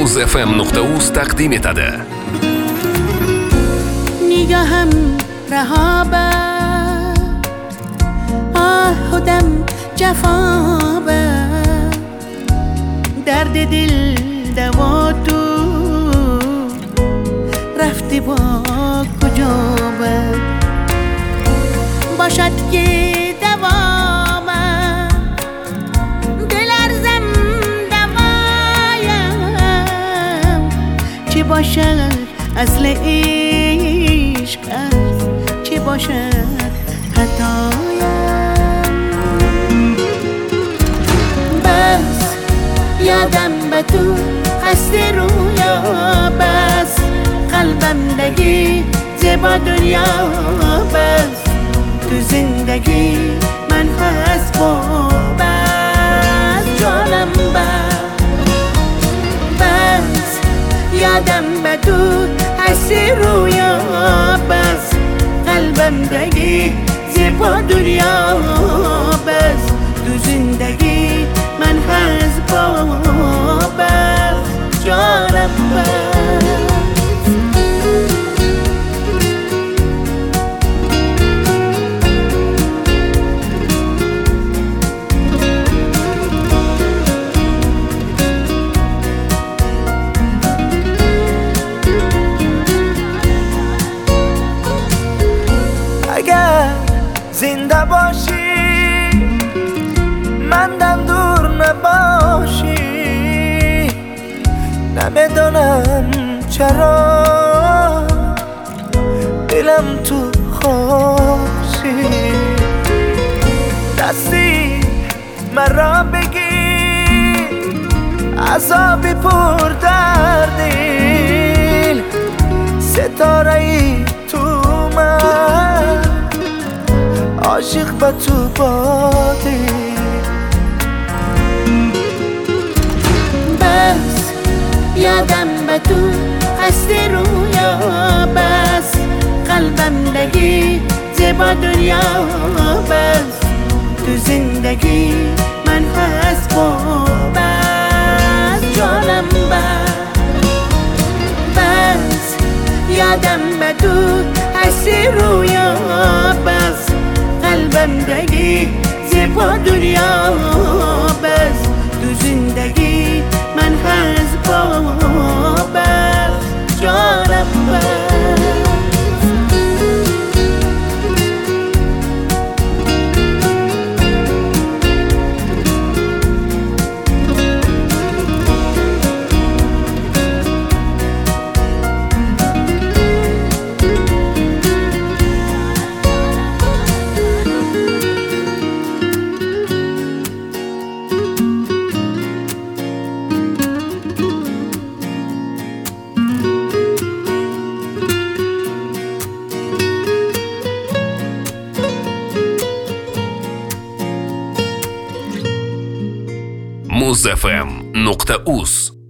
muzfm.uz taqdim etadi. نگاهم رها بر خودم جفا بر درد دل دوا تو رفتی با کجا بر باشد که دوامم دل ارزم دوایم چه باشد اصل عشق است چه باشد خطایم بس یادم به تو خسته رویا بس قلبم دگی زیبا دنیا بس تو زندگی من هست با بس جانم بس یادم به تو هستی رویا بس قلبم دگی زیبا دنیا بس تو زندگی من هست با بس جانم اگر زنده باشی مندم دور نباشی نمیدونم چرا دلم تو خوشی دستی مرا بگی عذابی پر در دل ستاره ای تو من عاشق به تو بادی بس یادم به تو هستی رویا بس قلبم لگی زیبا دنیا بس تو زندگی من هست با بس جانم بس یادم به تو هستی رویا بس قلبم دگی زیبا دنیا بس تو زندگی من هست با بس جانم muzfm.uz